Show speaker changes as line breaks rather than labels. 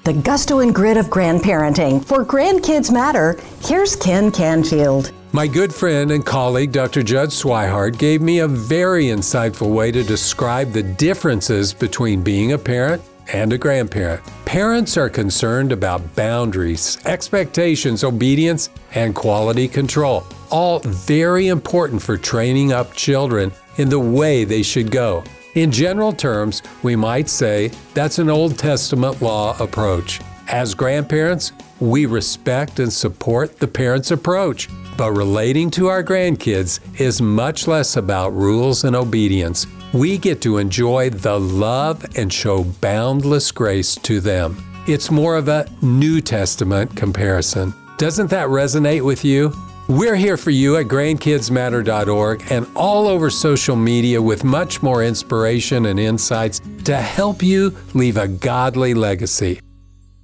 The gusto and grit of grandparenting. For Grandkids Matter, here's Ken Canfield.
My good friend and colleague, Dr. Judd Swihart, gave me a very insightful way to describe the differences between being a parent and a grandparent. Parents are concerned about boundaries, expectations, obedience, and quality control. All very important for training up children in the way they should go. In general terms, we might say that's an Old Testament law approach. As grandparents, we respect and support the parents' approach, but relating to our grandkids is much less about rules and obedience. We get to enjoy the love and show boundless grace to them. It's more of a New Testament comparison. Doesn't that resonate with you? We're here for you at grandkidsmatter.org and all over social media with much more inspiration and insights to help you leave a godly legacy.